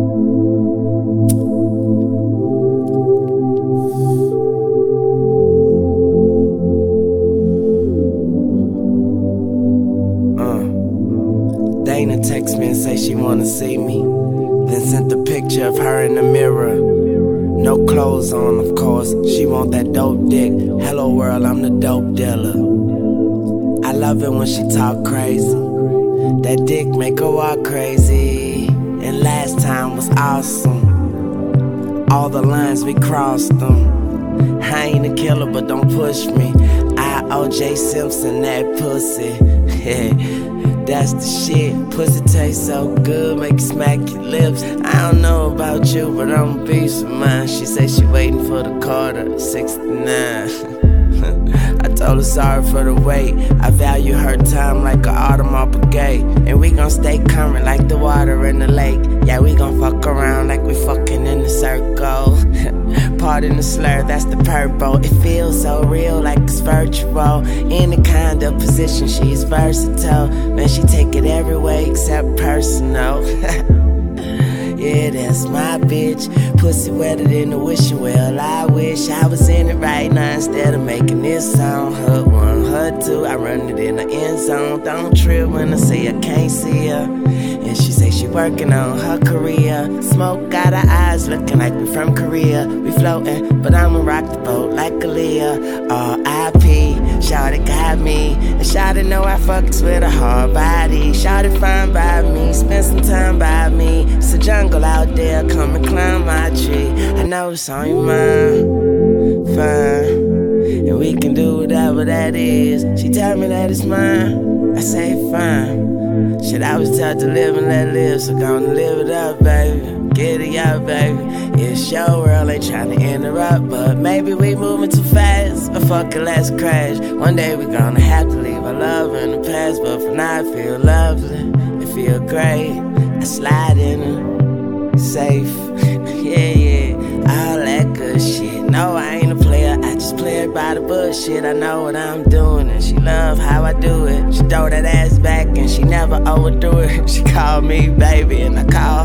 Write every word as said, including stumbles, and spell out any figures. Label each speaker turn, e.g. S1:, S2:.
S1: Dana text me and say she wanna see me. Then sent the picture of her in the mirror. No clothes on, of course. She want that dope dick. Hello world, I'm the dope dealer. I love it when she talk crazy. That dick make her walk crazy. And last time was awesome. All the lines we crossed them. I ain't a killer, but don't push me. I O J Simpson that pussy. That's the shit. Pussy tastes so good, make you smack your lips. I don't know about you, but I'm a beast of mine. She say she waiting for the Carter sixty-nine. I told her sorry for the wait. I value her time like an Audemars Piguet. And we gon' stay current like the water in the lake. Yeah, we gon' fuck around like we fucking in the circle. Pardon the slur, that's the purple. It feels so real like it's virtual. Any kind of position, she's versatile. Man, she take it every way except personal. Yeah, that's my bitch. Pussy wetter than the wishing well. I wish I was in it right now instead of making this song. Her one, her two, I run it in the end zone. Don't trip when I say I can't see her. And she say she working on her career. Smoke got her eyes looking like we from Korea. We floating, but I'ma rock the boat like Aaliyah. R I P Shawty got me. And Shawty know I fucks with a hard body. Shawty fine by me, spend some time by me. It's a jungle out there, come and climb my tree. I know it's on your mind, fine. And we can do whatever that is. She tell me that it's mine, I say fine. Shit, I was taught to live and let live, so gonna live it up, baby. Get it out, baby. It's your world, ain't trying to interrupt, but maybe we moving too fast. But fuck it, let's crash. One day we gonna have to leave our love in the past, but for now it feel lovely, it feel great. I slide in it, safe, yeah, yeah, all that good shit. No, I ain't a player, I just play it by the bullshit. I know what I'm doing, and she love how I do it. She throw that ass back, and she never overdo it. She call me baby, and I call